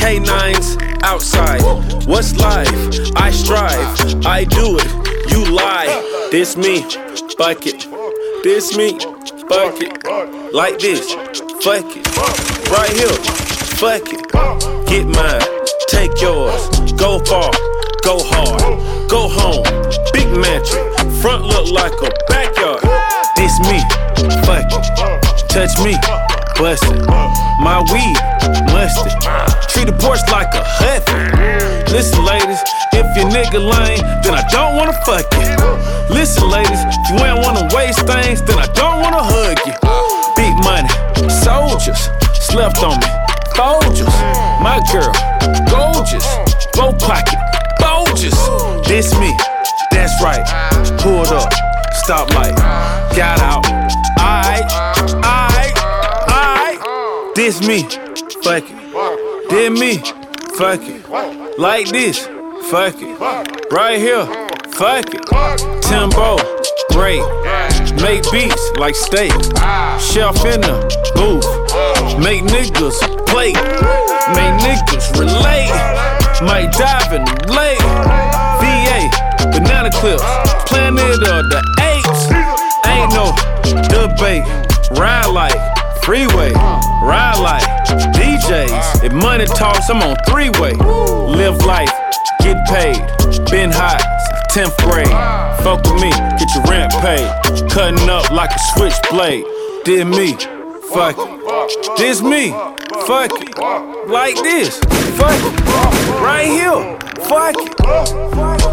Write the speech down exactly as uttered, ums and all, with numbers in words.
Canines outside. What's life? I strive. I do it. You lie. This me. Fuck it. This me. Fuck it. Like this. Fuck it. Right here. Fuck it. Get mine. Take yours. Go far. Go hard. Go home. Big mansion. Front look like a backyard. This me. Fuck it. Touch me. Bust it. My weed. Must it. Treat the porch like a hut. Listen, ladies. If your nigga lame, then I don't wanna fuck you. Listen, ladies. If you ain't wanna waste things, then I don't wanna hug you. Big money. Soldiers. Slept on me. Folgers. My girl. Gorgeous. Low pocket. Bulges. This me. That's right. Pulled up. Stoplight. Got out. Aight. Aight. Aight. This me. Fuck it. Did me. Fuck it. Like this. Fuck it. Right here. Fuck it. Timbo. Great. Make beats like steak. Shelf in the booth. Make niggas play. Make niggas relate. Might dive in the lake. V A. Banana clips. Planet of the apes. Ain't no debate. Ride like freeway. Ride like D Js. If money talks, I'm on three-way. Live life. Get paid. Been hot since tenth grade. Fuck with me. Get your rent paid. Cutting up like a switchblade. Did me. Fuck it. This me. Fuck it. Like this. Fuck it. Right here. Fuck it.